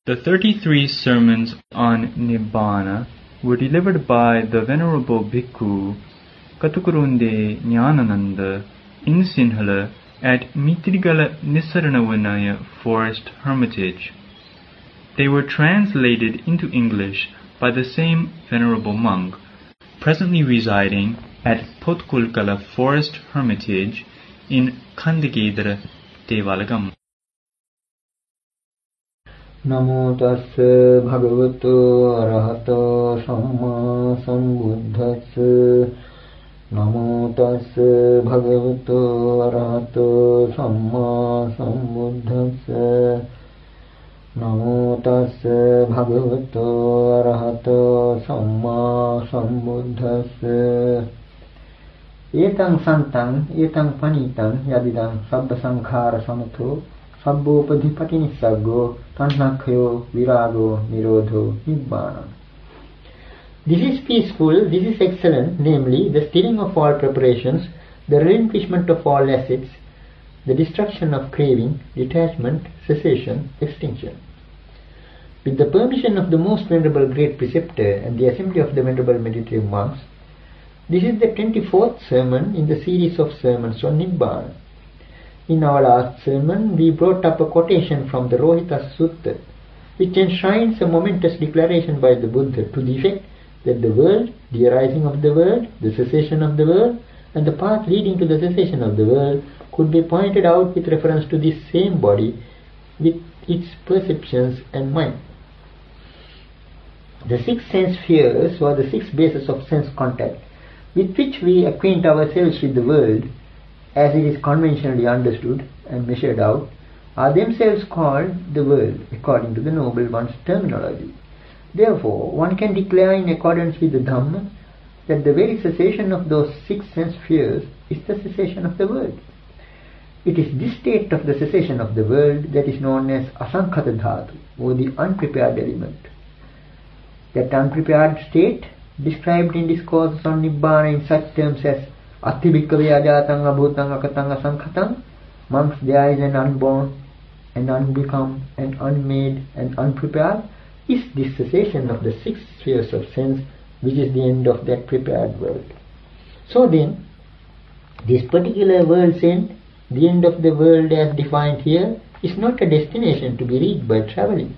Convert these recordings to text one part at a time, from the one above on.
The 33 sermons on Nibbana were delivered by the Venerable Bhikkhu Katukurunde Nyanananda in Sinhala at Mitrigala Nisaranavanaya Forest Hermitage. They were translated into English by the same Venerable monk, presently residing at Potkulkala Forest Hermitage in Kandagedra, Devalagam. Namo tassa bhagavato arahato samma sambuddhassa. Namo tassa bhagavato arahato samma sambuddhassa. Namo tassa bhagavato arahato samma sambuddhassa. Etang santang etang panitang yadidang sabba sankhara samatho sabbopadhipati nissaggo tanhakhayo virago nirodho nibbana. This is peaceful, this is excellent, namely the stilling of all preparations, the relinquishment of all assets, the destruction of craving, detachment, cessation, extinction. With the permission of the most venerable great preceptor and the assembly of the venerable meditative monks, this is the 24th sermon in the series of sermons on Nibbana. In our last sermon, we brought up a quotation from the Rohita Sutta, which enshrines a momentous declaration by the Buddha to the effect that the world, the arising of the world, the cessation of the world, and the path leading to the cessation of the world could be pointed out with reference to this same body with its perceptions and mind. The 6 sense spheres, or the 6 bases of sense contact, with which we acquaint ourselves with the world, as it is conventionally understood and measured out, are themselves called the world, according to the Noble One's terminology. Therefore, one can declare in accordance with the Dhamma that the very cessation of those 6 sense spheres is the cessation of the world. It is this state of the cessation of the world that is known as asankhata dhatu, or the unprepared element. That unprepared state, described in discourses on Nibbana in such terms as Atti bhikkave ajatang abhutang akatang asankhatang, amongst there is an unborn, an unbecome, an unmade, and unprepared, is this cessation of the 6 spheres of sense, which is the end of that prepared world. So then, this particular world's end, the end of the world as defined here, is not a destination to be reached by travelling.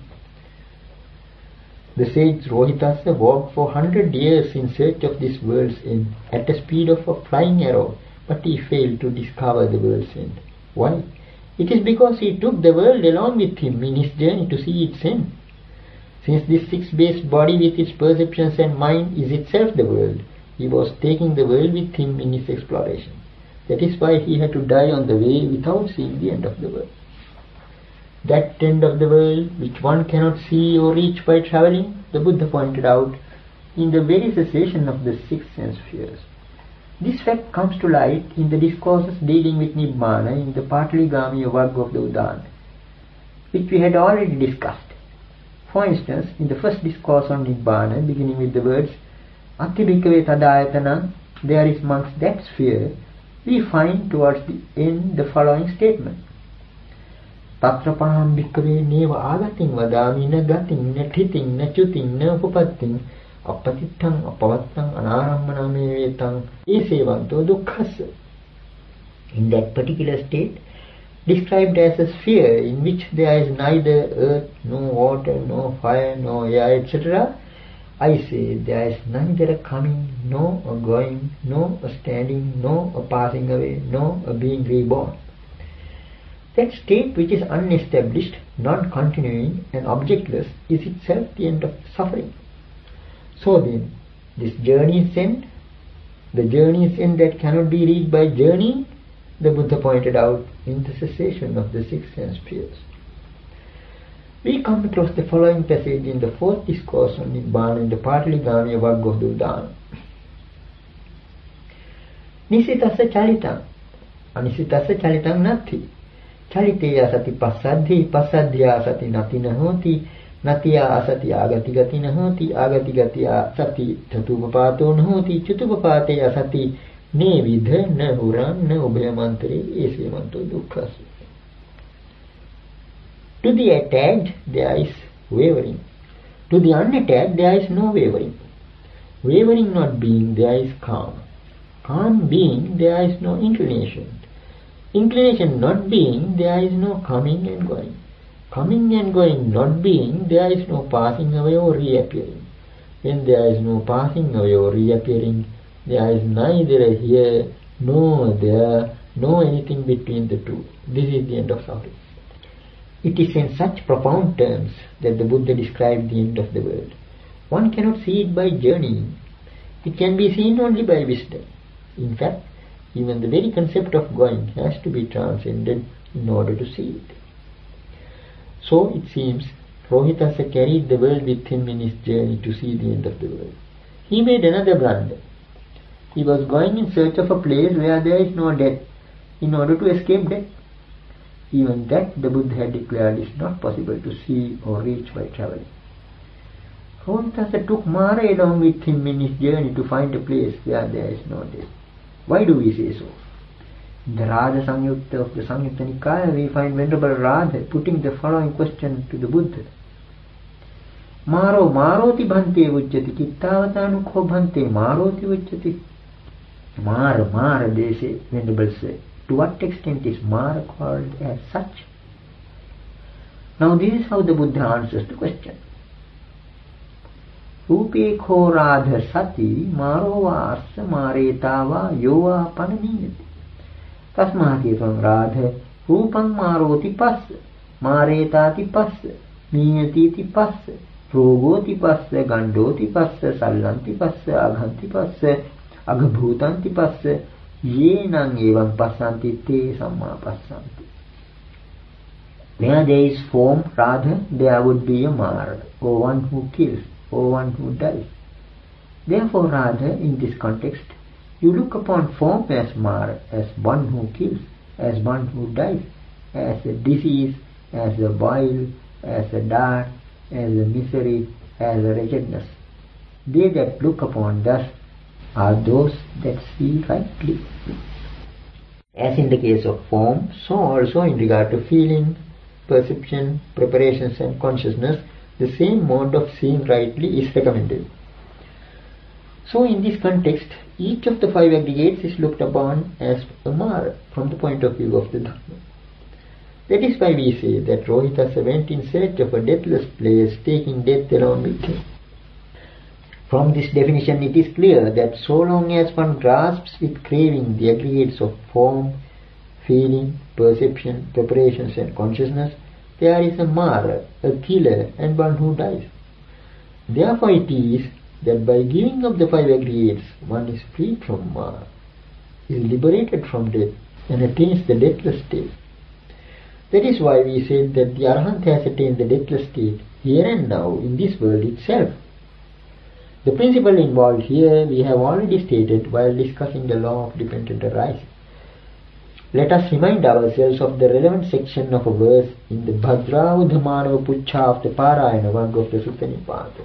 The sage Rohitassa walked for 100 years in search of this world's end at the speed of a flying arrow, but he failed to discover the world's end. Why? It is because he took the world along with him in his journey to see its end. Since this 6-based body with its perceptions and mind is itself the world, he was taking the world with him in his exploration. That is why he had to die on the way without seeing the end of the world. That end of the world, which one cannot see or reach by travelling, the Buddha pointed out in the very cessation of the 6 sense spheres. This fact comes to light in the discourses dealing with Nibbana in the Pataligamiya Vagga of the Udana, which we had already discussed. For instance, in the first discourse on Nibbana, beginning with the words Atti bhikkave tadayatana, there is amongst that sphere, we find towards the end the following statement. Tatra paham bhikkave neva agating vadami na gating na thiting na chuting na upapatting apatithang apavattang anarammaname vetang esevanto dukkhassa. In that particular state, described as a sphere in which there is neither earth, no water, no fire, no air, etc., I say there is neither a coming, no a going, no a standing, no a passing away, no a being reborn. That state which is unestablished, non-continuing and objectless is itself the end of suffering. So then, this journey's end, the journey's end that cannot be reached by journeying, the Buddha pointed out in the cessation of the 6 sense spheres. We come across the following passage in the 4th discourse on Nibbana in the Pataligamiya Vagga of the Udana. Nisitassa chalitang, anisitassa chalitang nati. Chaliteya sati passadhi, passadhya sati nati nahoti, natiya asati agati gati nahoti, agati gati sati chatupapato nahoti, chutupapate asati ne vidha na huram na ubhayamantre esevanto dukkhas. To the attached there is wavering. To the unattached there is no wavering. Wavering not being, there is calm. Calm being, there is no inclination. Inclination not being, there is no coming and going. Coming and going not being, there is no passing away or reappearing. When there is no passing away or reappearing, there is neither here nor there, nor anything between the two. This is the end of suffering. It is in such profound terms that the Buddha described the end of the world. One cannot see it by journeying. It can be seen only by wisdom. In fact, even the very concept of going has to be transcended in order to see it. So it seems Rohitasa carried the world with him in his journey to see the end of the world. He made another blunder. He was going in search of a place where there is no death, in order to escape death. Even that the Buddha had declared is not possible to see or reach by traveling. Rohitasa took Mara along with him in his journey to find a place where there is no death. Why do we say so? In the Radha Samyutta of the Samyutta Nikaya, we find Venerable Radha putting the following question to the Buddha. Maro maroti bhante vujjati kittavatanu bhante maroti vujjati. Mara, they say, Venerable say. To what extent is Mara called as such? Now this is how the Buddha answers the question. Rupe kho radha sati maro vasa maretava yova pananiyati. Tasmati evam radha rupam maroti passa maretati passa niyatiti passa rogoti passa gandoti passa sallanti passa aghanti passa agabhutanti passa yenang evam passanti te samma passanti. Where there is form, Radha, there would be a Mara, or one who kills, or one who dies. Therefore, Radha, in this context, you look upon form as Mara, as one who kills, as one who dies, as a disease, as a boil, as a dart, as a misery, as a wretchedness. They that look upon thus are those that see rightly. As in the case of form, so also in regard to feeling, perception, preparations and consciousness, the same mode of seeing rightly is recommended. So in this context, each of the five aggregates is looked upon as a Mara from the point of view of the Dhamma. That is why we say that Rohitasa went in search of a deathless place, taking death along with him. From this definition it is clear that so long as one grasps with craving the aggregates of form, feeling, perception, preparations and consciousness, there is a Mara, a killer and one who dies. Therefore it is that by giving up the five aggregates, one is freed from Mara, is liberated from death and attains the deathless state. That is why we said that the Arahant has attained the deathless state here and now in this world itself. The principle involved here we have already stated while discussing the law of dependent arising. Let us remind ourselves of the relevant section of a verse in the Bhadraudhamanava Puchha of the Parayana Vagga of the Sutta Nipata.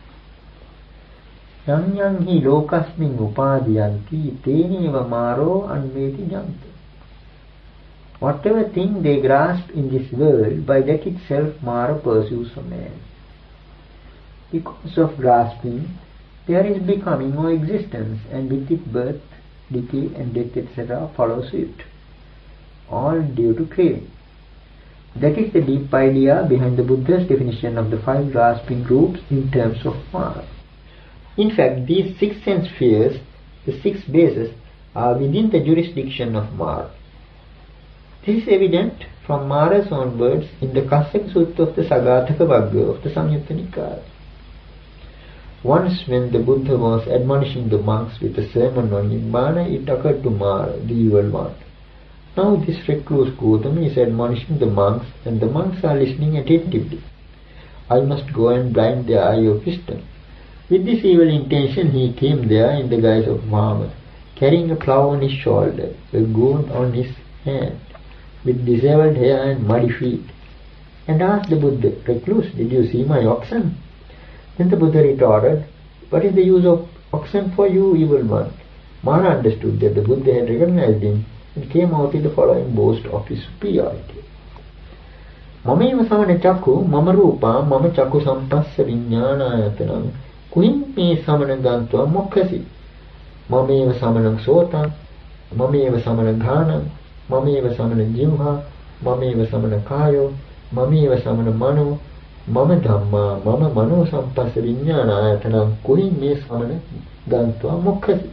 Yang yang hi lokasmin upadiyanti teneva maro anveti janta. Whatever thing they grasp in this world, by that itself Mara pursues a man. Because of grasping, there is becoming or existence, and with it birth, decay and death etc. follow suit. All due to craving. That is the deep idea behind the Buddha's definition of the five grasping groups in terms of Mara. In fact, these six sense spheres, the six bases, are within the jurisdiction of Mara. This is evident from Mara's own words in the Kassaka Sutta of the Sagataka Vagga of the Samyutta Nikaya. Once when the Buddha was admonishing the monks with a sermon on Nibbana, it occurred to Mara, the evil one. Now this recluse Gautama is admonishing the monks, and the monks are listening attentively. I must go and blind their eye of wisdom. With this evil intention he came there in the guise of Vama, carrying a plough on his shoulder, a gourd on his hand, with disheveled hair and muddy feet, and asked the Buddha, "Recluse, did you see my oxen?" Then the Buddha retorted, "What is the use of oxen for you, evil one?" Mara understood that the Buddha had recognized him and came out with the following boast of his superiority. Mameva samana chakku, mama rupa, mama chakku sampassa viññānāyatanam. Kuhin me samana gantva mokkasi. Mameva samana sotam, mameva samana ghanam, mameva samana jivha, mameva samana kayo, mameva samana mano, mama dhamma, mama mano sampassa viññānāyatanam. Kuhin me samana gantva mokkasi.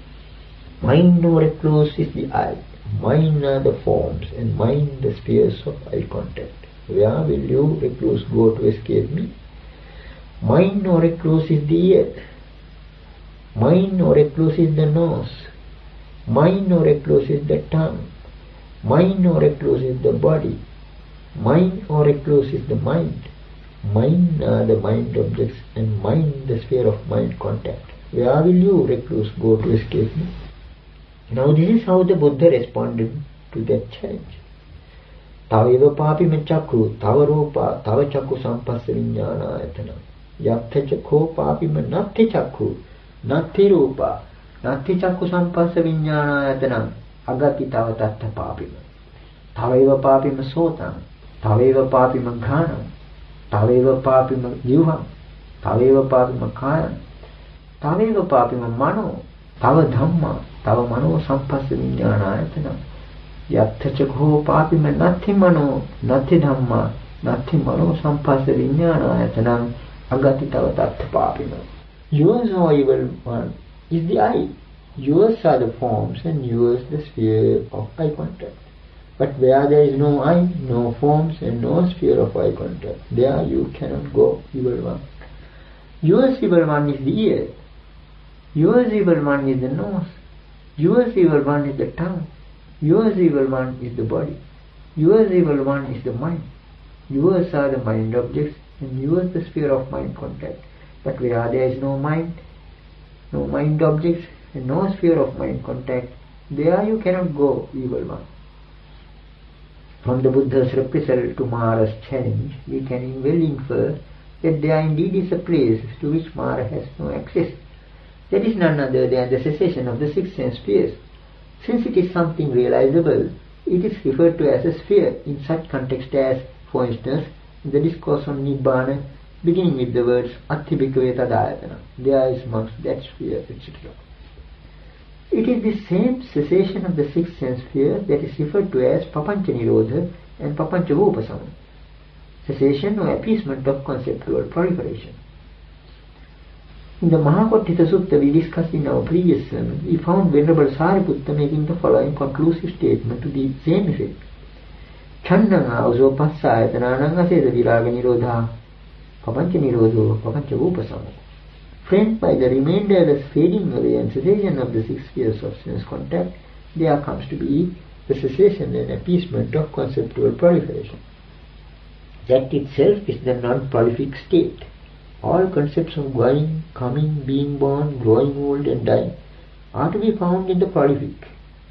Mind or recluse is the eye. Mind are the forms and mind the spheres of eye contact. Where will you, recluse, go to escape me? Mind or recluse is the ear. Mind or recluse is the nose. Mind or recluse is the tongue. Mind or recluse is the body. Mind or recluse is the mind. Mind are the mind objects and mind the sphere of mind contact. Where will you, recluse, go to escape me? Now this is how the Buddha responded to that challenge. Taveva papima chakku, tava rupa, tava chakku sampassa viññānāyatana. Yattha chakko papima natti chakku, natti rupa, natti chakku sampassa viññānāyatana. Agati tava tattha papima. Taveva papima sotam, taveva papima ghanam, taveva papima jivham, taveva papima kayam, taveva papima mano, tava dhamma, tava mano sampassa viññānāyatana. Yattha chakho papima natti mano, natti dhamma, natti mano sampassa viññānāyatana. Agati tava tattha papima. Yours, O evil one, is the eye. Yours are the forms and yours the sphere of eye contact. But where there is no eye, no forms and no sphere of eye contact, there you cannot go, evil one. Yours, evil one, is the ear. Yours, evil one, is the nose. Yours, evil one, is the tongue. Yours, evil one, is the body. Yours, evil one, is the mind. Yours are the mind objects and yours the sphere of mind contact. But where there is no mind objects and no sphere of mind contact, there you cannot go, evil one. From the Buddha's reprisal to Mara's challenge, we can well infer that there indeed is a place to which Mara has no access. That is none other than the cessation of the six sense spheres. Since it is something realizable, it is referred to as a sphere in such context as, for instance, in the discourse on Nibbana, beginning with the words Atti bhikkhave tadāyatana, there is amongst that sphere, etc. It is the same cessation of the six sense spheres that is referred to as papanca nirodha and papanca vupasama, cessation or appeasement of conceptual proliferation. In the Mahakottita Sutta we discussed in our previous sermon, we found Venerable Sariputta making the following conclusive statement to the same effect. Channanga uso passāyatanānaṁ aseda virāga nirodhā papanca nirodho papanca vupasamo. Framed by the remainderless fading away and cessation of the six spheres of sense contact, there comes to be the cessation and appeasement of conceptual proliferation. That itself is the non-prolific state. All concepts of going, coming, being born, growing old and dying are to be found in the prolific.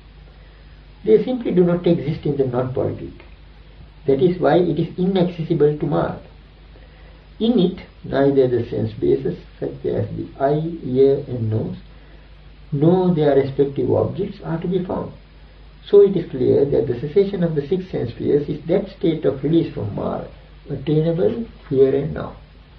They simply do not exist in the non-prolific. That is why it is inaccessible to Mara. In it, neither the sense bases, such as the eye, ear and nose, nor their respective objects are to be found. So it is clear that the cessation of the six sense spheres is that state of release from Mara, attainable here and now.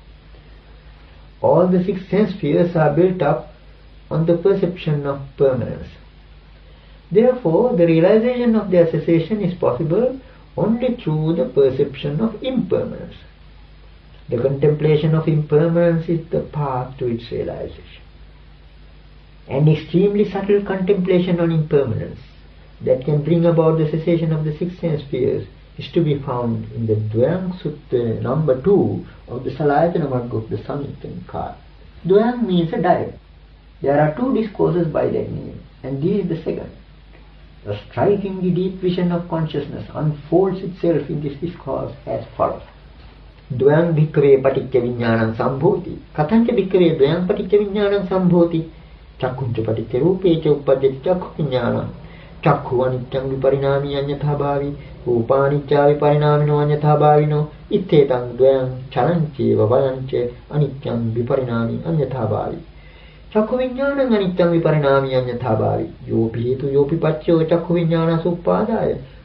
All the six sense spheres are built up on the perception of permanence. Therefore, the realization of their cessation is possible only through the perception of impermanence. The contemplation of impermanence is the path to its realization. An extremely subtle contemplation on impermanence that can bring about the cessation of the six sense spheres is to be found in the Dvayang Sutta number 2 of the Salayatana Vagga of the Samyutta Nikāya. Dvayang means a dialogue. There are two discourses by that name, and this is the second. The strikingly deep vision of consciousness unfolds itself in this discourse as follows. Dvayang bhikkhave paticca viññānaṁ sambhoti, katanca bhikkhave dvayang paticca viññānaṁ sambhoti, chakkunca paticca rūpeca uppadyati chakku viññānaṁ, chakku aniccaṁ viparināmi aññatha bhavi, rūpānicca viparināmino aññatha bhavino, ittetaṁ dvayang charanceva vayanca aniccaṁ viparināmi aññatha bhavi. Chakku viññānaṁ aniccaṁ viparināmi aññatha bhavi, yopi hetu yopi paccayo chakku viññāna suppādāya,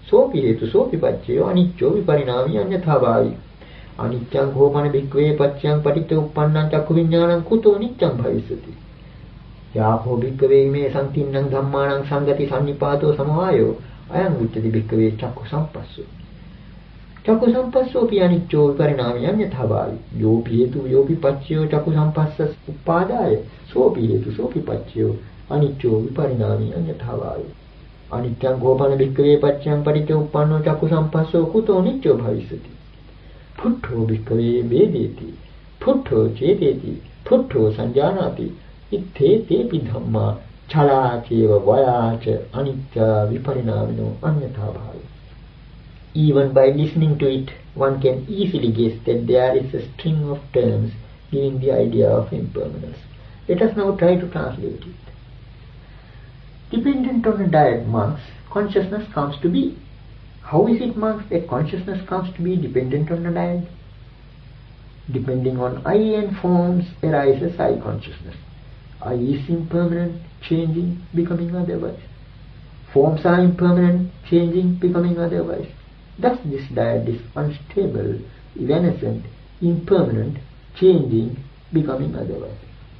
Sopi hetu sopi paccayo anicco viparinami anyathabhavi. Aniccaṃ bhomana bhikkhave paccaṃ paticca uppannaṃ cakkhu viññānaṃ kuto niccam bhavisyati. Yāho bhikkhave ime santinnaṃ dhammānaṃ sangati sannipāto samavāyo ayam uccati bhikkhave cakkhu sampasso. Cakkhu sampasso pi anicco viparinami anyathabhavi. Yopi hetu yopi paccayo cakkhu sampassas uppadāya sopi hetu sopi paccayo anicco viparinami anyathabhavi. Aniccaṃ bhomana bhikkhave paccaṃ paticca uppanno cakkhu sampasso kuto nicco bhavisyati. Phuttho bhikkhave vedeti, phuttho ceteti, phuttho sanjanati, itthe tepi dhamma, chala cheva vayacha anicca viparinamino anyathabhavi. Even by listening to it, one can easily guess that there is a string of terms giving the idea of impermanence. Let us now try to translate it. Dependent on a diet, monks, consciousness comes to be. How is it, monks, that consciousness comes to be dependent on a diet? Depending on I and forms arises I consciousness. I is impermanent, changing, becoming otherwise. Forms are impermanent, changing, becoming otherwise. Thus this diet is unstable, evanescent, impermanent, changing, becoming otherwise.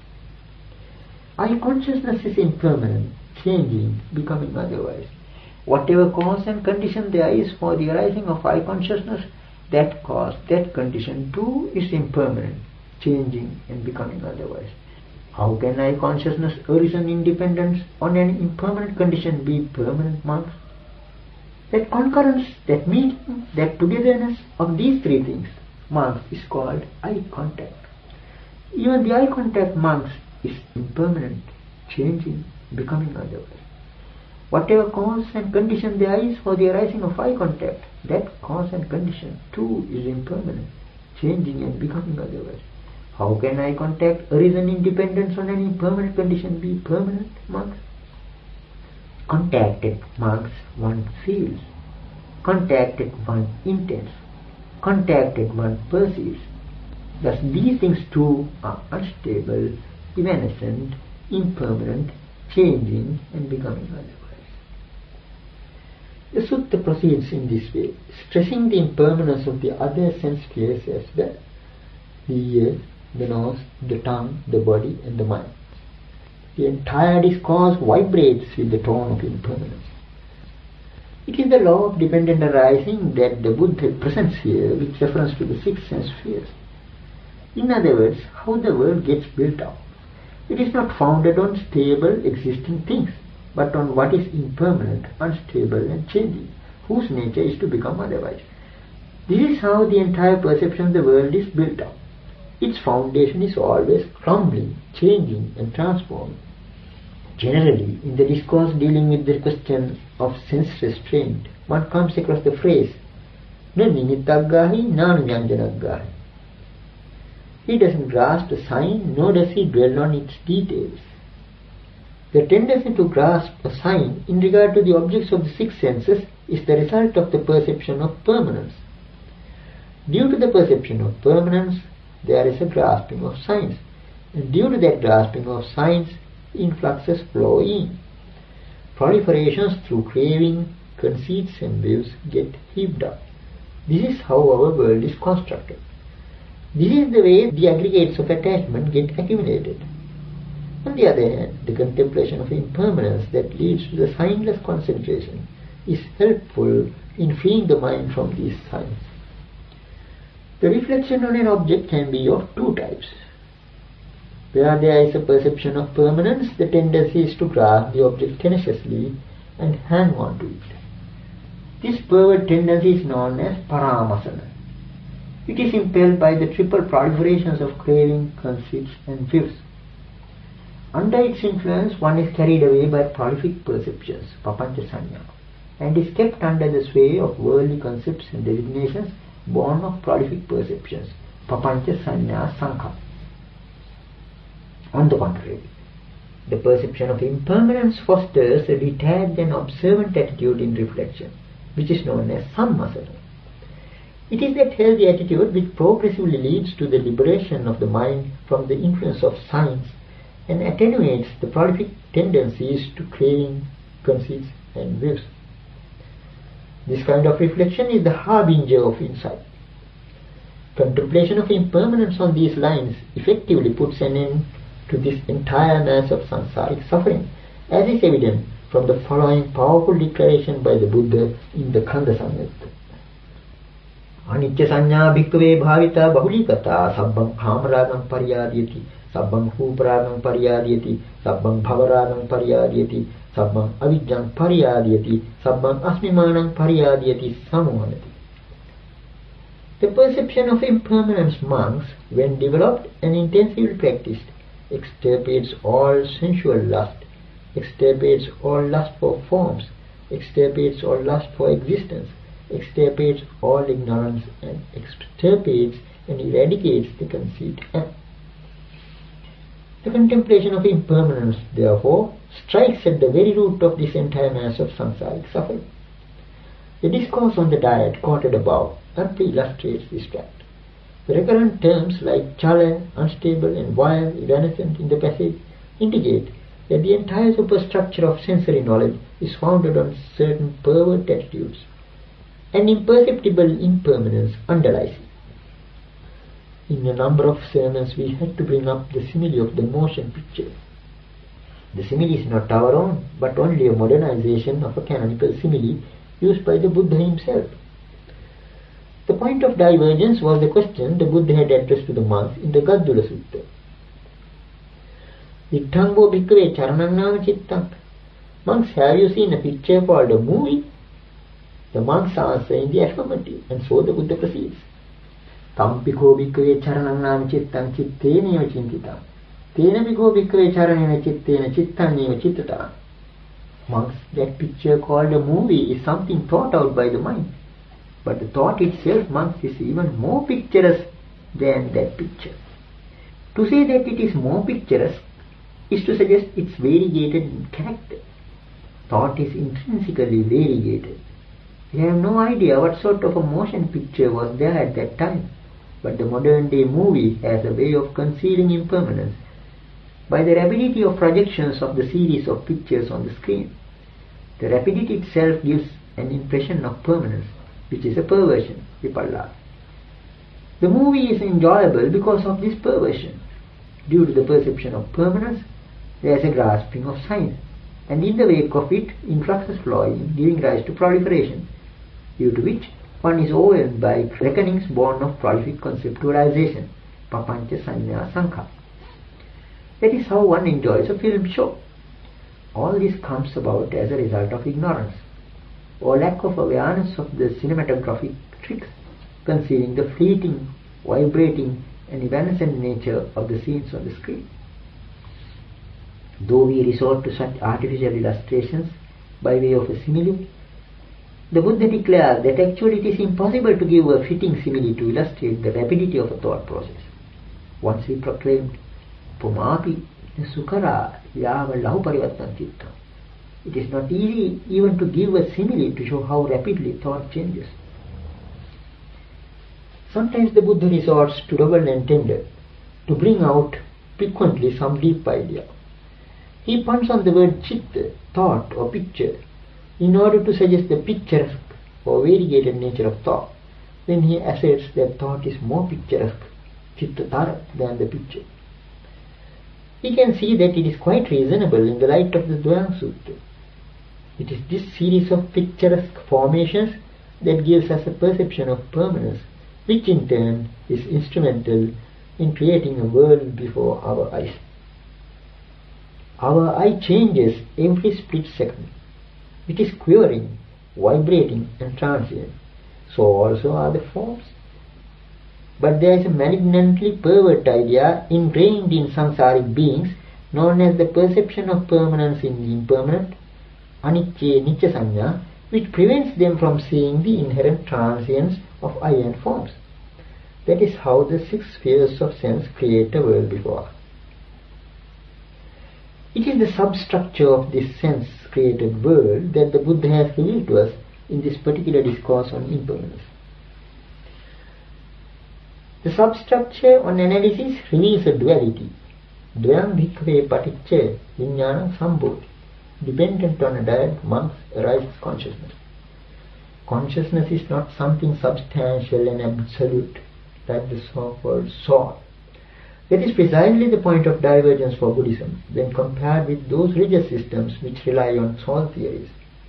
I consciousness is impermanent, changing, becoming otherwise. Whatever cause and condition there is for the arising of I consciousness, that cause, that condition too is impermanent, changing and becoming otherwise. How can I consciousness arisen in dependence on an impermanent condition be permanent, monks? That concurrence, that meeting, that togetherness of these three things, monks, is called eye contact. Even the eye contact, monks, is impermanent, changing, becoming otherwise. Whatever cause and condition there is for the arising of eye contact, that cause and condition too is impermanent, changing and becoming otherwise. How can eye contact arisen in dependence on an impermanent condition be permanent, monks? Contacted, monks, one feels. Contacted, one intends. Contacted, one perceives. Thus these things too are unstable, evanescent, impermanent, changing and becoming otherwise. The sutta proceeds in this way, stressing the impermanence of the other sense spheres as well: the ear, the nose, the tongue, the body and the mind. The entire discourse vibrates with the tone of impermanence. It is the law of dependent arising that the Buddha presents here with reference to the six sense spheres. In other words, how the world gets built up. It is not founded on stable existing things, but on what is impermanent, unstable and changing, whose nature is to become otherwise. This is how the entire perception of the world is built up. Its foundation is always crumbling, changing and transforming. Generally, in the discourse dealing with the question of sense restraint, one comes across the phrase, na nimittaggahi, na nyanjanaggahi. He doesn't grasp the sign, nor does he dwell on its details. The tendency to grasp a sign in regard to the objects of the six senses is the result of the perception of permanence. Due to the perception of permanence, there is a grasping of signs, and due to that grasping of signs, influxes flow in. Proliferations through craving, conceits and views get heaped up. This is how our world is constructed. This is the way the aggregates of attachment get accumulated. On the other hand, the contemplation of impermanence that leads to the signless concentration is helpful in freeing the mind from these signs. The reflection on an object can be of two types. Where there is a perception of permanence, the tendency is to grasp the object tenaciously and hang on to it. This pervert tendency is known as paramasana. It is impelled by the triple proliferations of craving, conceits and views. Under its influence, one is carried away by prolific perceptions, papancha sanya, and is kept under the sway of worldly concepts and designations born of prolific perceptions, papancha sanya sankha. On the contrary, the perception of impermanence fosters a detached and observant attitude in reflection, which is known as sammasana. It is that healthy attitude which progressively leads to the liberation of the mind from the influence of signs and attenuates the prolific tendencies to craving, conceits and views. This kind of reflection is the harbinger of insight. Contemplation of impermanence on these lines effectively puts an end to this entire mass of samsaric suffering, as is evident from the following powerful declaration by the Buddha in the Khanda Samyutta. Anicca sanya bhikkhave bhavita bahulikata sabbam khamaragam pariyadhyati sabbam huparagam pariyadhyati sabbam bhavaragam pariyadhyati sabbam avijjam pariyadhyati sabbam asmimanam pariyadhyati samohanati. The perception of impermanence, monks, when developed and intensively practiced, extirpates all sensual lust, extirpates all lust for forms, extirpates all lust for existence, extirpates all ignorance, and extirpates and eradicates the conceit. The contemplation of impermanence, therefore, strikes at the very root of this entire mass of samsaric suffering. The discourse on the diet quoted above amply illustrates this fact. The recurrent terms like chala, unstable, and wild, evanescent in the passage indicate that the entire superstructure of sensory knowledge is founded on certain pervert attitudes. An imperceptible impermanence underlies it. In a number of sermons we had to bring up the simile of the motion picture. The simile is not our own, but only a modernization of a canonical simile used by the Buddha himself. The point of divergence was the question the Buddha had addressed to the monks in the Gaddula Sutta. Itthambo bhikkhave charanannama chittam. Monks, have you seen a picture called a movie? The monks answer in the affirmative, and so the Buddha proceeds. Tampiko bhikkhave charanannama chittam chittena chintitam. Tena bhikkhave bhikkhave charanena chittena chittanneva chittatam. Monks, that picture called a movie is something thought out by the mind. But the thought itself, monks, is even more picturesque than that picture. To say that it is more picturesque is to suggest its variegated in character. Thought is intrinsically variegated. We have no idea what sort of a motion picture was there at that time, but the modern day movie has a way of concealing impermanence by the rapidity of projections of the series of pictures on the screen. The rapidity itself gives an impression of permanence, which is a perversion, vipallada. The movie is enjoyable because of this perversion. Due to the perception of permanence, there is a grasping of signs, and in the wake of it, influxes flow in, giving rise to proliferation, due to which one is overwhelmed by reckonings born of prolific conceptualization, papancha sanya sankha. That is how one enjoys a film show. All this comes about as a result of ignorance, or lack of awareness of the cinematographic tricks concealing the fleeting, vibrating, and evanescent nature of the scenes on the screen. Though we resort to such artificial illustrations by way of a simile, the Buddha declares that actually it is impossible to give a fitting simile to illustrate the rapidity of a thought process. Once he proclaimed, Pumapi sukara yava lahu parivattam chitta. It is not easy even to give a simile to show how rapidly thought changes. Sometimes the Buddha resorts to double entendre to bring out piquantly some deep idea. He puns on the word chitta, thought or picture, in order to suggest the picturesque or variegated nature of thought. Then he asserts that thought is more picturesque, chittatara, than the picture. We can see that it is quite reasonable in the light of the Dvayana Sutta. It is this series of picturesque formations that gives us a perception of permanence, which in turn is instrumental in creating a world before our eyes. Our eye changes every split second. It is quivering, vibrating, and transient. So also are the forms. But there is a malignantly pervert idea ingrained in samsaric beings known as the perception of permanence in the impermanent, anicca nicca sanya, which prevents them from seeing the inherent transience of eye and forms. That is how the 6 spheres of sense create a world before us. It is the substructure of this sense-created world that the Buddha has revealed to us in this particular discourse on impermanence. The substructure on analysis reveals a duality, dvayam bhikkhave paticca vijnanam sambodhi. Dependent on a diet, monks arises consciousness. consciousness is not something substantial and absolute, like the so-called soul. That is precisely the point of divergence for Buddhism when compared with those religious systems which rely on soul theories.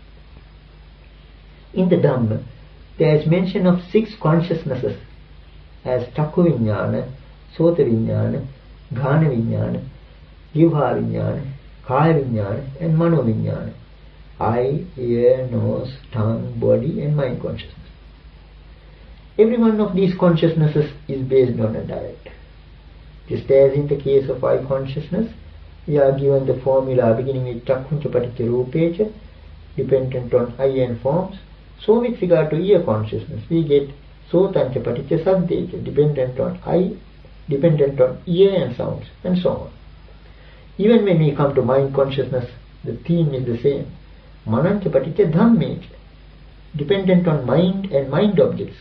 In the Dhamma, there is mention of 6 consciousnesses as Chakku Vijnana, Sota Vijnana, Ghana Vijnana, Jivha Vijnana, Kaya Vijnana and Mano Vijnana. Eye, ear, nose, tongue, body and mind consciousness. Every one of these consciousnesses is based on a direct. Just as in the case of eye consciousness, we are given the formula beginning with Chakkuncha Paticca Rupecha, dependent on eye and forms. So with regard to ear consciousness, we get Sotancha Paticca Saddecha, dependent on eye, dependent on ear and sounds, and so on. Even when we come to mind consciousness, the theme is the same. Manancha Paticca Dhammecha, dependent on mind and mind objects.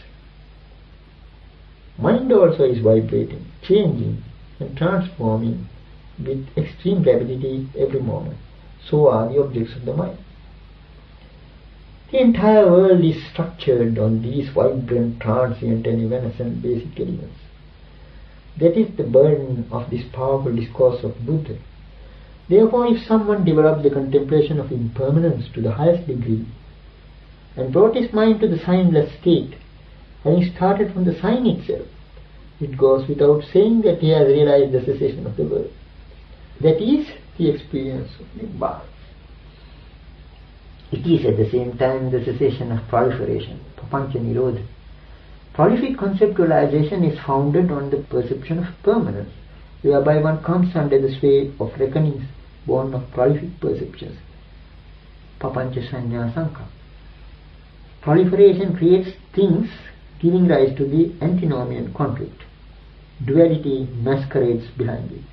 Mind also is vibrating, changing and transforming with extreme rapidity every moment. So are the objects of the mind. The entire world is structured on these vibrant, transient and evanescent basic elements. That is the burden of this powerful discourse of Buddha. Therefore, if someone developed the contemplation of impermanence to the highest degree and brought his mind to the signless state, having started from the sign itself, it goes without saying that he has realized the cessation of the world. That is the experience of Nibbana. It is at the same time the cessation of proliferation, papancha nirodha. Prolific conceptualization is founded on the perception of permanence, whereby one comes under the sway of reckonings born of prolific perceptions, papancha sanya sankha. Proliferation creates things giving rise to the antinomian conflict. Duality masquerades behind it.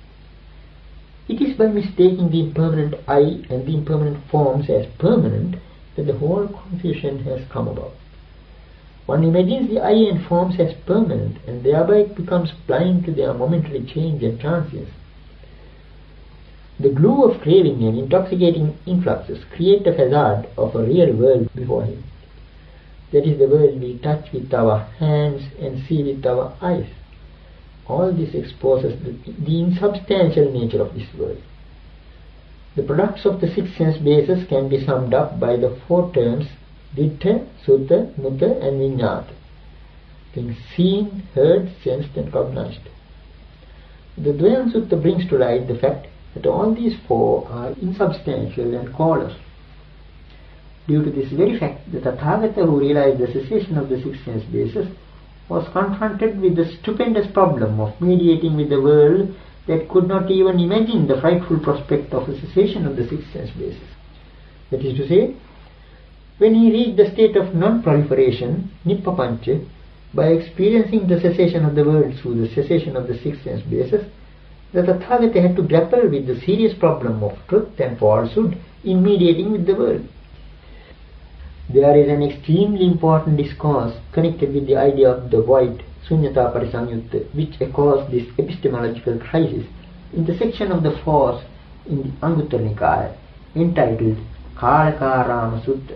It is by mistaking the impermanent I and the impermanent forms as permanent that the whole confusion has come about. One imagines the I and forms as permanent and thereby becomes blind to their momentary change and transience. The glue of craving and intoxicating influxes create a facade of a real world before him. That is the world we touch with our hands and see with our eyes. All this exposes the insubstantial nature of this world. The products of the 6 sense bases can be summed up by the 4 terms Dittha, Sutta, Mutta and Viññāta. Things seen, heard, sensed and cognized. The Dvayana Sutta brings to light the fact that all these 4 are insubstantial and causeless. Due to this very fact, the Tathagata who realized the cessation of the 6 sense bases was confronted with the stupendous problem of mediating with the world that could not even imagine the frightful prospect of a cessation of the 6 sense bases. That is to say, when he reached the state of non-proliferation, nippapancha, by experiencing the cessation of the world through the cessation of the 6 sense bases, the Tathagata had to grapple with the serious problem of truth and falsehood in mediating with the world. There is an extremely important discourse connected with the idea of the void, Sunyata Parisamyutta, which echoes this epistemological crisis in the section of the Force in the Anguttara Nikaya entitled Kalakarama Sutta.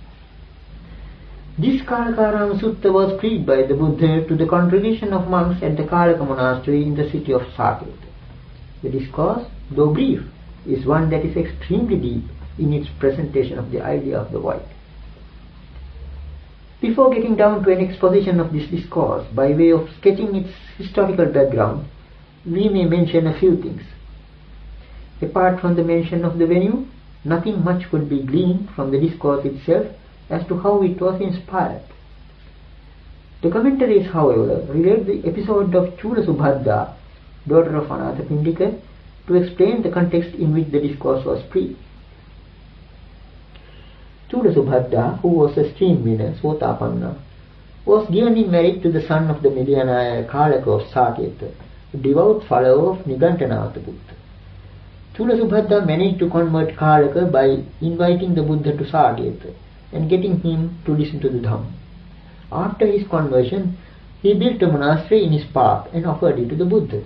This Kalakarama Sutta was preached by the Buddha to the congregation of monks at the Kalaka monastery in the city of Saketa. The discourse, though brief, is one that is extremely deep in its presentation of the idea of the void. Before getting down to an exposition of this discourse, by way of sketching its historical background, we may mention a few things. Apart from the mention of the venue, nothing much could be gleaned from the discourse itself as to how it was inspired. The commentaries, however, relate the episode of Chula Subhadra, daughter of Anathapindika, to explain the context in which the discourse was preached. Chula Subhadra, who was a stream winner, Sotapanna, was given in marriage to the son of the Midyanaya Kalaka of Saketa, a devout follower of Nigantanatha Buddha. Chula Subhadra managed to convert Kalaka by inviting the Buddha to Saketa and getting him to listen to the Dhamma. After his conversion, he built a monastery in his park and offered it to the Buddha.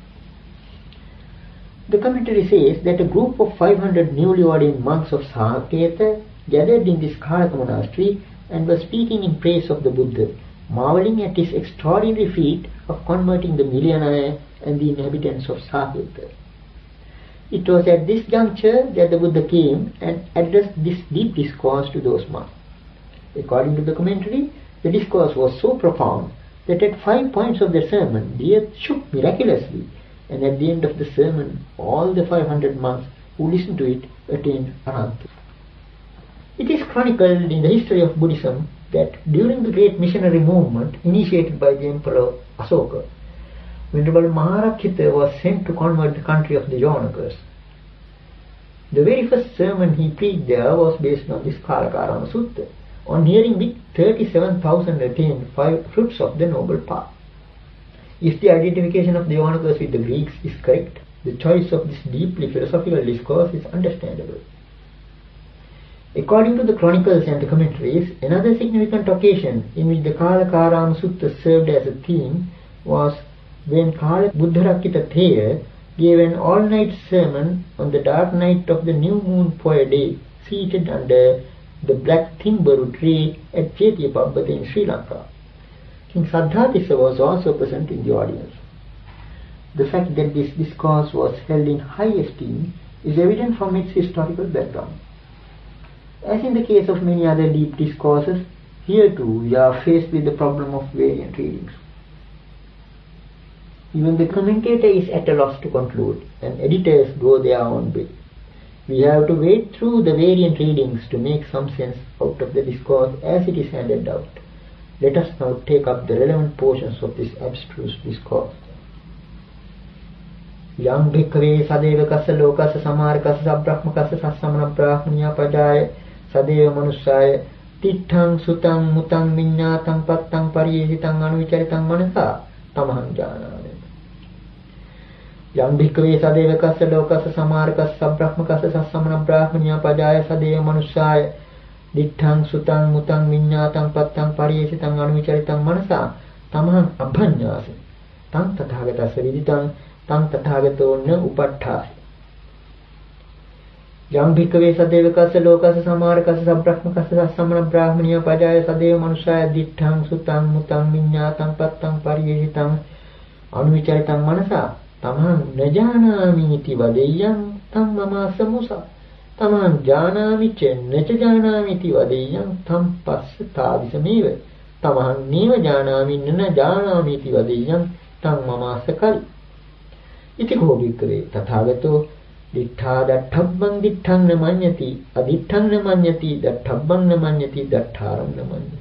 The commentary says that a group of 500 newly ordained monks of Saketa gathered in this Kalaka monastery and was speaking in praise of the Buddha, marveling at his extraordinary feat of converting the millionaire and the inhabitants of Sakyutta. It was at this juncture that the Buddha came and addressed this deep discourse to those monks. According to the commentary, the discourse was so profound that at 5 points of the sermon the earth shook miraculously, and at the end of the sermon all the 500 monks who listened to it attained Arhanthood. It is chronicled in the history of Buddhism that during the great missionary movement initiated by the Emperor Asoka, Venerable Maharakshita was sent to convert the country of the Jaunakas. The very first sermon he preached there was based on this Kalakarama Sutta, on hearing which 37,000 attained 5 fruits of the noble path. If the identification of the Jaunakas with the Greeks is correct, the choice of this deeply philosophical discourse is understandable. According to the chronicles and the commentaries, another significant occasion in which the Kalakarama Sutta served as a theme was when Kala Buddharakkhita Theya gave an all-night sermon on the dark night of the new moon Poya day, seated under the black timbaru tree at Chetyapabbata in Sri Lanka. King Saddhatissa was also present in the audience. The fact that this discourse was held in high esteem is evident from its historical background. As in the case of many other deep discourses, here too we are faced with the problem of variant readings. Even the commentator is at a loss to conclude, and editors go their own way. We have to wade through the variant readings to make some sense out of the discourse as it is handed out. Let us now take up the relevant portions of this abstruse discourse. Yang bhikkhave sadevakassa lokassa samarkassa sabbrahmakassa sassamana brahmanya pajaya sadeva manussaya titthang sutang mutang viññātaṃ pattaṃ pariyesitaṃ anuvicaritaṃ manasa tamaham janāmi. Yang bhikkhave sadevakassa lokassa samarkassa sabbrahmakassa sassamana brahmanya pajaya sadeva manussaya titthang sutang mutang viññātaṃ pattaṃ pariyesitaṃ anuvicaritaṃ manasa tamaham abhaññāsi taṃ tathāgatassa viditaṃ taṃ tathāgato na upaṭṭhāsi. Yang bhikkhave sadevakassa lokassa samarkassa sabbrahmakassa sassamana brahmanya pajaya sadeva manussaya titthang sutang mutang viññātaṃ pattaṃ pariyesitaṃ anuvicaritaṃ manasa tamaham najanāmi iti vadeyyam tam mamasa musa tamaham janāmi ca naca janāmi iti vadeyyam tam passa tāvisameva tamaham neva janāmi nana janāmi iti vadeyyam tam mamasa kali. Iti ko bhikkhave tathāgato dittha datthabbang ditthaṃ na maññati aditthaṃ na maññati datthabbang na maññati dattharam na maññati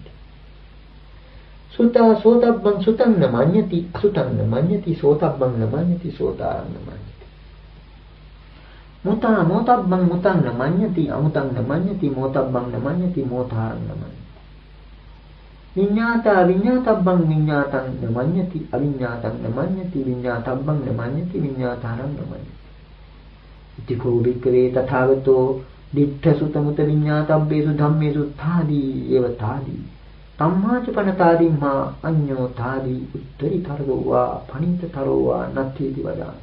sutta sotabbang sutaṃ na maññati asutaṃ na maññati sotabbang na maññati sotaram na maññati muta motabbang mutaṃ na maññati amutaṃ na maññati motabbang na maññati motaram na maññati viññāta viññātabbang viññātaṃ na maññati aviññātaṃ na maññati viññātabbang na maññati viññātaram na maññati. Iti ko bhikkhave tathāgato dittha sutamuta viññātabbesu dhammesu thādi eva thādi tammāca panatādi mā añño thādi uttari tarado vā panita taro vā natthīti vadāni.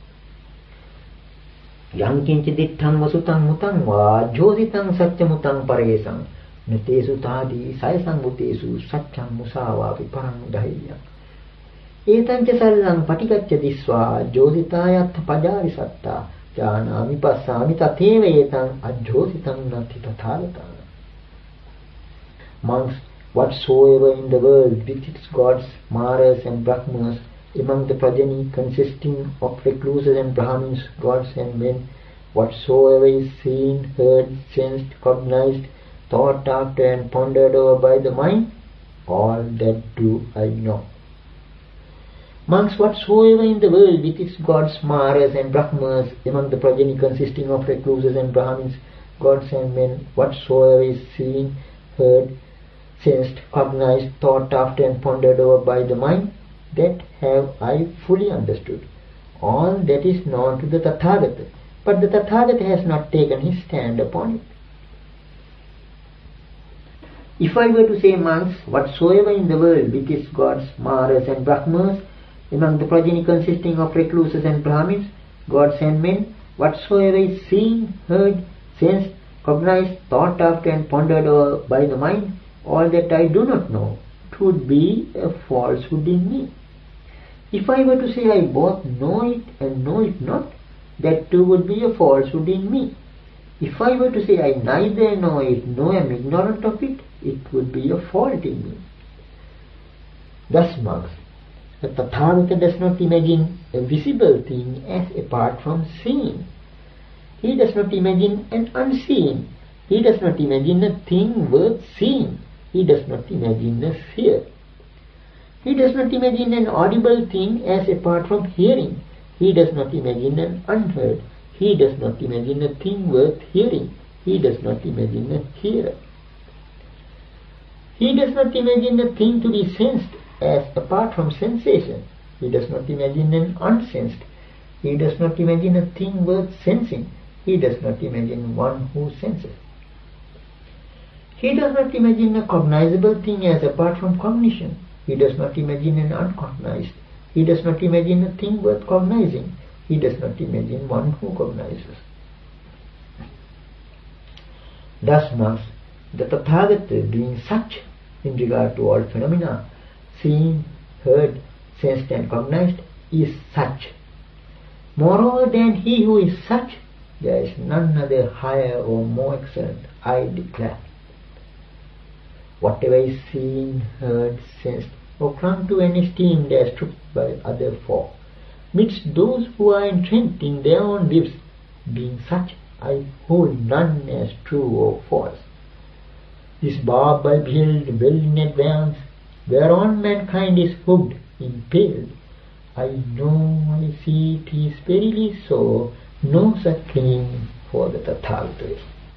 Yang kinca ditthaṃ vasutaṃ mutaṃ vā jositaṃ saccamutaṃ paresaṃ natesu thādi sayasaṃ bhutesu saccam musāvāpi paraṃ dahiyyam. Etaṃ ca sallaṃ patikacca disvā jositāyattha pajāri sattā janāmi passāmi tatheva etaṃ ajjositaṃ nati tathāgatā. Monks, whatsoever in the world with its gods, maras and brahmas, among the progeny consisting of recluses and brahmins, gods and men, whatsoever is seen, heard, sensed, cognized, thought after and pondered over by the mind, all that do I know. Monks, whatsoever in the world with its gods, maras and brahmas, among the progeny consisting of recluses and brahmins, gods and men, whatsoever is seen, heard, sensed, cognized, thought after and pondered over by the mind, that have I fully understood. All that is known to the Tathagata, but the Tathagata has not taken his stand upon it. If I were to say, monks, whatsoever in the world with its gods, maras and brahmas, among the progeny consisting of recluses and brahmins, gods and men, whatsoever is seen, heard, sensed, cognized, thought after and pondered over by the mind, all that I do not know, it would be a falsehood in me. If I were to say I both know it and know it not, that too would be a falsehood in me. If I were to say I neither know it nor am ignorant of it, it would be a fault in me. Thus, Marx, the Tathagata does not imagine a visible thing as apart from seeing. He does not imagine an unseen. He does not imagine a thing worth seeing. He does not imagine a sphere. He does not imagine an audible thing as apart from hearing. He does not imagine an unheard. He does not imagine a thing worth hearing. He does not imagine a hearer. He does not imagine a thing to be sensed as apart from sensation. He does not imagine an unsensed. He does not imagine a thing worth sensing. He does not imagine one who senses. He does not imagine a cognizable thing as apart from cognition. He does not imagine an uncognized. He does not imagine a thing worth cognizing. He does not imagine one who cognizes. Thus must the Tathagata, being such in regard to all phenomena, seen, heard, sensed and cognized, is such. Moreover than he who is such, there is none other higher or more excellent, I declare. Whatever is seen, heard, sensed, or clung to and esteemed as truth by other folk, midst those who are entrenched in their own lives, being such, I hold none as true or false. This barb I beheld well in advance, whereon mankind is hooked, impaled. I know, I see it is verily so, no such thing for the Tathagata.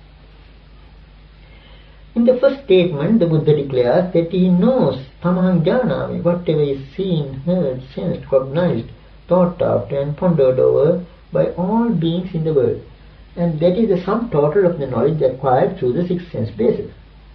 In the first statement, the Buddha declares that he knows tamahang janami, whatever is seen, heard, sensed, cognized, thought after and pondered over by all beings in the world, and that is the sum total of the knowledge acquired through the six sense bases.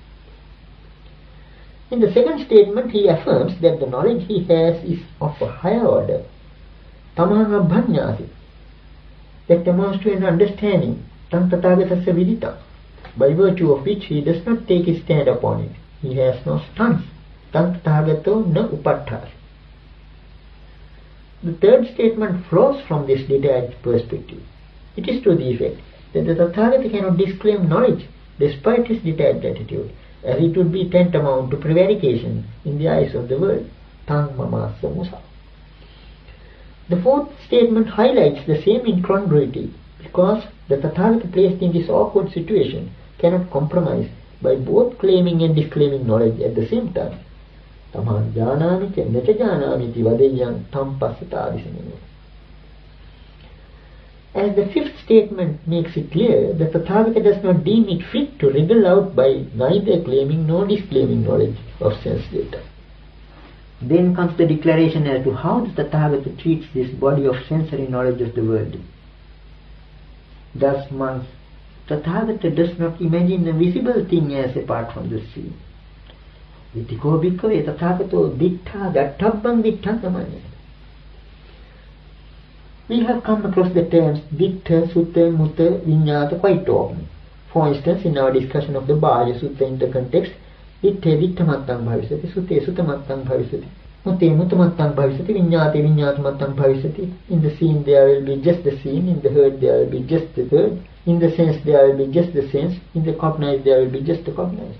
In the second statement, he affirms that the knowledge he has is of a higher order, tamahang abhanyasi, that amounts to an understanding, tam tathagatassa vidita, by virtue of which he does not take his stand upon it. He has no stance, tam tathagato na upattasi. The third statement flows from this detached perspective. It is to the effect that the Tathagata cannot disclaim knowledge despite his detached attitude, as it would be tantamount to prevarication in the eyes of the world. Tang mamasa musa. The fourth statement highlights the same incongruity, because the Tathagata placed in this awkward situation cannot compromise by both claiming and disclaiming knowledge at the same time. Tamahang janami ca naca janami ti vadeyang tam passata adisamini. As the fifth statement makes it clear, the Tathagata does not deem it fit to wriggle out by neither claiming nor disclaiming knowledge of sense data. Then comes the declaration as to how the Tathagata treats this body of sensory knowledge of the world. Thus, monks, Tathagata does not imagine a visible thing as apart from the seen. Vitiko bhikkhave Tathagato dittha gattabhang dittha namanya. We have come across the terms dittha, sutta, mutta, viññāta quite often. For instance, in our discussion of the Bāja Sutta in the context, ditthe dittha mattang bhavisati, sutte sutta mattang bhavisati, mutte mutta mattang bhavisati, viññāte viññāta mattang bhavisati. In the seen there will be just the seen, in the heard there will be just the heard, in the sense there will be just the sense, in the cognized there will be just the cognized.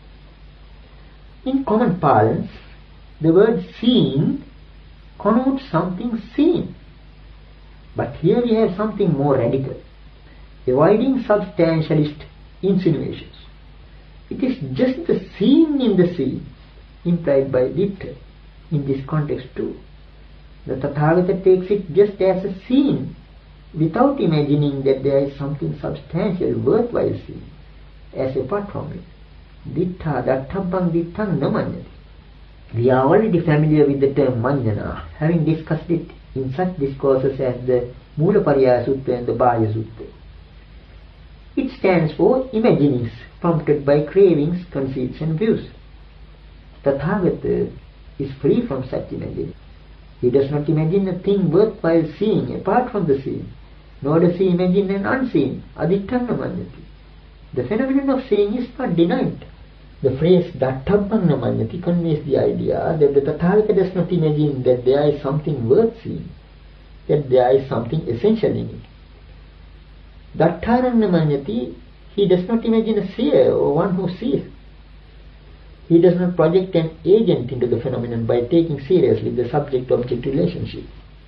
In common parlance, the word seen connotes something seen. But here we have something more radical, avoiding substantialist insinuations. It is just the seen in the seen, implied by dittha, in this context too. The Tathagata takes it just as a seen, without imagining that there is something substantial worthwhile seeing, as apart from it. Dittha dattabhang ditthaṃ na maññati. We are already familiar with the term maññana, having discussed it in such discourses as the Mūlapariyaya Sutta and the Bāja Sutta. It stands for imaginings prompted by cravings, conceits and views. Tathagata is free from such imagining. He does not imagine a thing worthwhile seeing apart from the seen, nor does he imagine an unseen, aditthaṃ na maññati. The phenomenon of seeing is not denied, The phrase Datthabbanna Manyati conveys the idea that the Tathagata does not imagine that there is something worth seeing, that there is something essential in it. Dattharanna Manyati, he does not imagine a seer or one who sees. He does not project an agent into the phenomenon by taking seriously the subject-object relationship.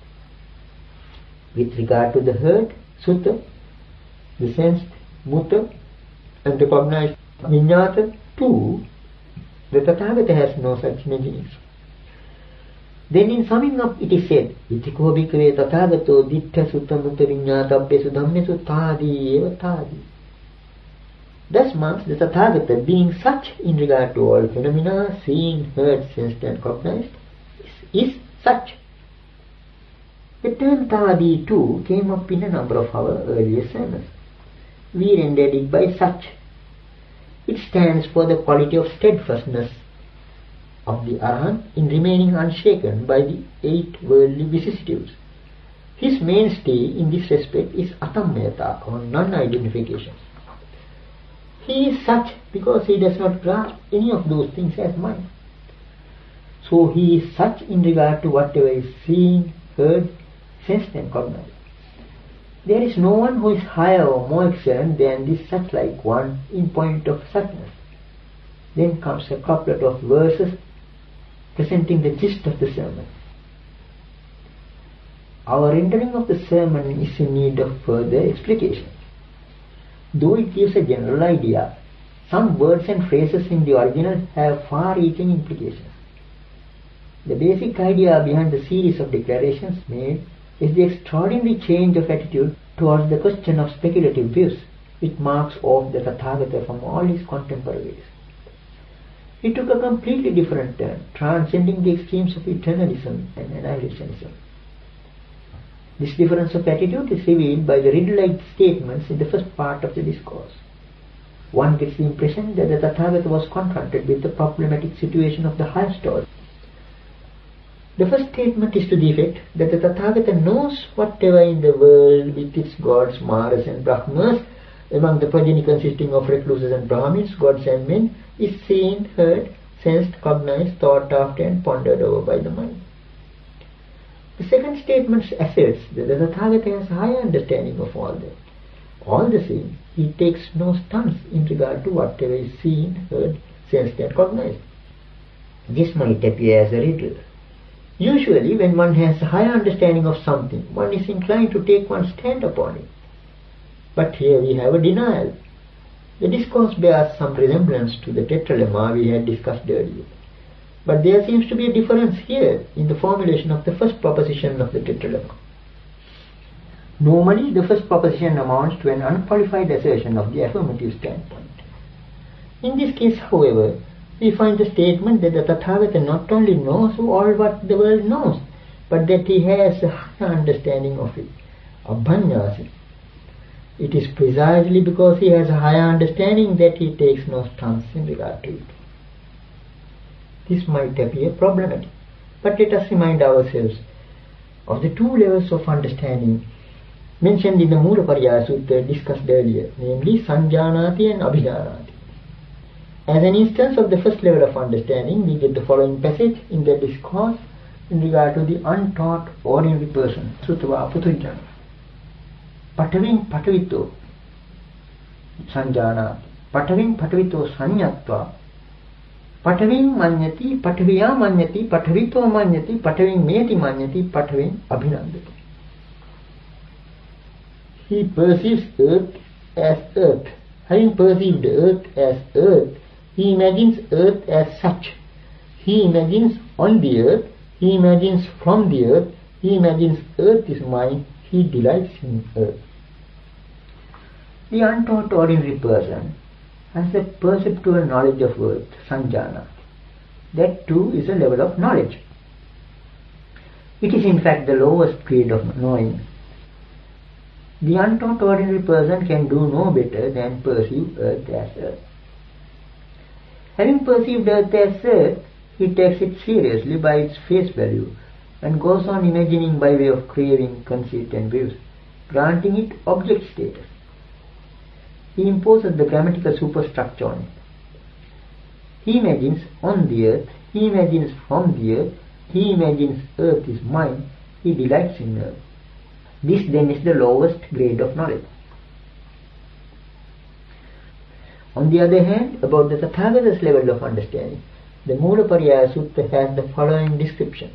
With regard to the heard, sutta, the sensed, mutta, and the cognized, viññāta, too, the Tathagata has no such imaginings. Then in summing up it is said, Itiko bhikkhave tathagato dittha sutta mutta viññātabbesu dhammesu tādi eva tādi. Thus must the Tathagata, being such in regard to all phenomena, seen, heard, sensed and cognized, is such. The term tādi too came up in a number of our earlier sermons. We rendered it by such. It stands for the quality of steadfastness of the Arahant in remaining unshaken by the 8 worldly vicissitudes. His mainstay in this respect is atammayata, or non-identification. He is such because he does not grasp any of those things as mine. So he is such in regard to whatever is seen, heard, sensed and cognized. There is no one who is higher or more excellent than this such-like one in point of suchness. Then comes a couplet of verses presenting the gist of the sermon. Our rendering of the sermon is in need of further explication. Though it gives a general idea, some words and phrases in the original have far-reaching implications. The basic idea behind the series of declarations made is the extraordinary change of attitude towards the question of speculative views, which marks off the Tathagata from all his contemporaries. He took a completely different turn, transcending the extremes of eternalism and annihilationism. This difference of attitude is revealed by the riddle-like statements in the first part of the discourse. One gets the impression that the Tathagata was confronted with the problematic situation of the highest order. The first statement is to the effect that the Tathagata knows whatever in the world with its gods, Maras and Brahmas, among the progeny consisting of recluses and Brahmins, gods and men, is seen, heard, sensed, cognized, thought after and pondered over by the mind. The second statement asserts that the Tathagata has a higher understanding of all that. All the same, he takes no stance in regard to whatever is seen, heard, sensed and cognized. This might appear as a riddle. Usually, when one has a higher understanding of something, one is inclined to take one's stand upon it. But here we have a denial. The discourse bears some resemblance to the tetralemma we had discussed earlier. But there seems to be a difference here in the formulation of the first proposition of the tetralemma. Normally, the first proposition amounts to an unqualified assertion of the affirmative standpoint. In this case, however, we find the statement that the Tathagata not only knows all what the world knows, but that he has a higher understanding of it, abhanyasi. It is precisely because he has a higher understanding that he takes no stance in regard to it. This might appear problematic, but let us remind ourselves of the 2 levels of understanding mentioned in the Mūlapariyaya Sutta discussed earlier, namely Sanjanati and Abhijanati. As an instance of the first level of understanding, we get the following passage in the discourse in regard to the untaught ordinary person, Sutava Putujjana. Patavin patavito sanjana, patavin patavito sanyatva, patavin manyati, pataviya manyati, patavito manyati, patavin meti manyati, patavin abhinandati. He perceives earth as earth. Having perceived earth as earth, he imagines earth as such. He imagines on the earth, he imagines from the earth, he imagines earth is mine, he delights in earth. The untaught ordinary person has a perceptual knowledge of earth, sanjana. That too is a level of knowledge. It is in fact the lowest grade of knowing. The untaught ordinary person can do no better than perceive earth as earth. Having perceived earth as earth, he takes it seriously by its face value and goes on imagining by way of craving, conceit and views, granting it object status. He imposes the grammatical superstructure on it. He imagines on the earth, he imagines from the earth, he imagines earth is mine, he delights in earth. This then is the lowest grade of knowledge. On the other hand, about the Tathagata's level of understanding, the Mulapariyaya Sutta has the following description.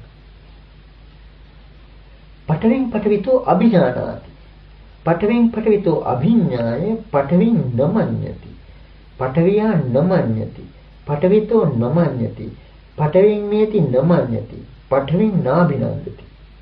Pataving patavito abhijanati. Pataving patavito abhinyaya pataving namanyati. Pataviya namanyati. Patavito namanyati. Pataving meti namanyati. Pataving nabhinandati.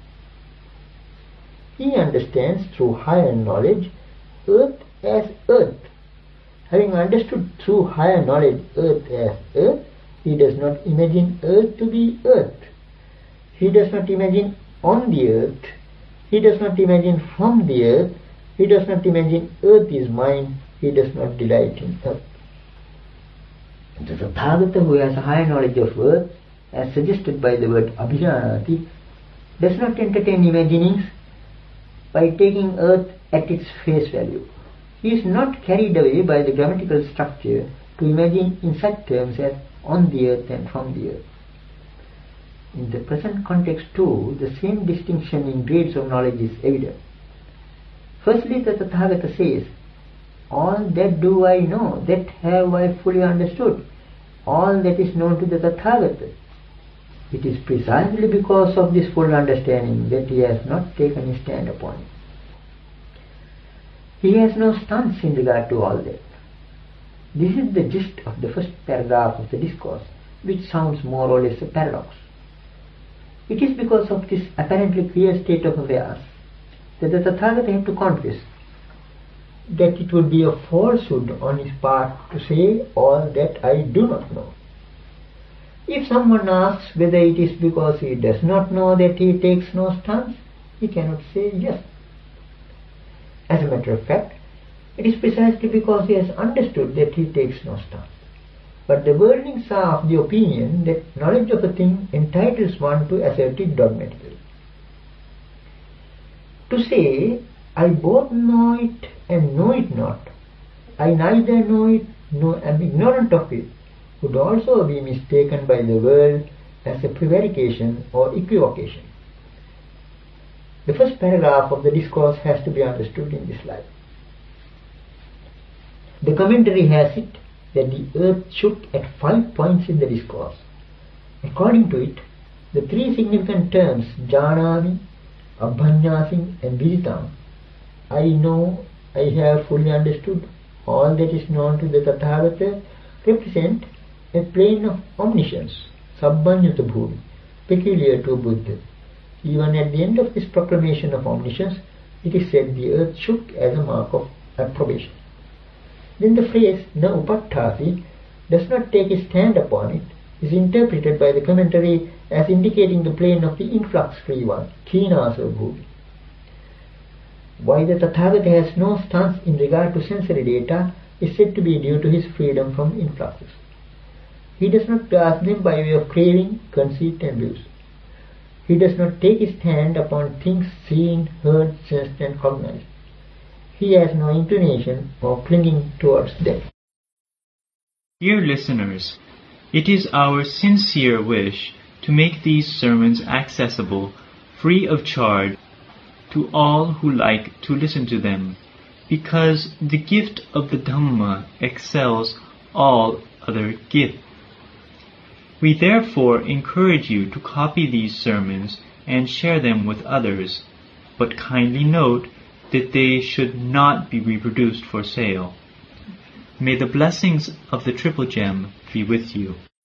He understands through higher knowledge earth as earth. Having understood through higher knowledge earth as earth, he does not imagine earth to be earth. He does not imagine on the earth. He does not imagine from the earth. He does not imagine earth is mine. He does not delight in earth. The Tathagata, who has a higher knowledge of earth, as suggested by the word abhijanati, does not entertain imaginings by taking earth at its face value. He is not carried away by the grammatical structure to imagine in such terms as on the earth and from the earth. In the present context too, the same distinction in grades of knowledge is evident. Firstly, the Tathagata says, all that do I know, that have I fully understood, all that is known to the Tathagata. It is precisely because of this full understanding that he has not taken his stand upon it. He has no stance in regard to all that. This is the gist of the first paragraph of the discourse, which sounds more or less a paradox. It is because of this apparently clear state of affairs that the Tathagata had to confess that it would be a falsehood on his part to say all that I do not know. If someone asks whether it is because he does not know that he takes no stance, he cannot say yes. As a matter of fact, it is precisely because he has understood that he takes no stance. But the worldlings are of the opinion that knowledge of a thing entitles one to assert it dogmatically. To say, I both know it and know it not, I neither know it nor am ignorant of it, would also be mistaken by the world as a prevarication or equivocation. The first paragraph of the discourse has to be understood in this light. The commentary has it that the earth shook at 5 points in the discourse. According to it, the 3 significant terms Janami, Abhanyasing and Viditam, I know, I have fully understood, all that is known to the Tathagata, represent a plane of omniscience, Sabbanyuta Bhumi, peculiar to Buddha. Even at the end of this proclamation of omniscience, it is said the earth shook as a mark of approbation. Then the phrase na upattasi does not take a stand upon it, is interpreted by the commentary as indicating the plane of the influx-free one, Khinasa Bhumi. Why the Tathagata has no stance in regard to sensory data is said to be due to his freedom from influxes. He does not grasp them by way of craving, conceit and views. He does not take his stand upon things seen, heard, sensed and cognized. He has no inclination or clinging towards them. Dear listeners, it is our sincere wish to make these sermons accessible, free of charge, to all who like to listen to them, because the gift of the Dhamma excels all other gifts. We therefore encourage you to copy these sermons and share them with others, but kindly note that they should not be reproduced for sale. May the blessings of the Triple Gem be with you.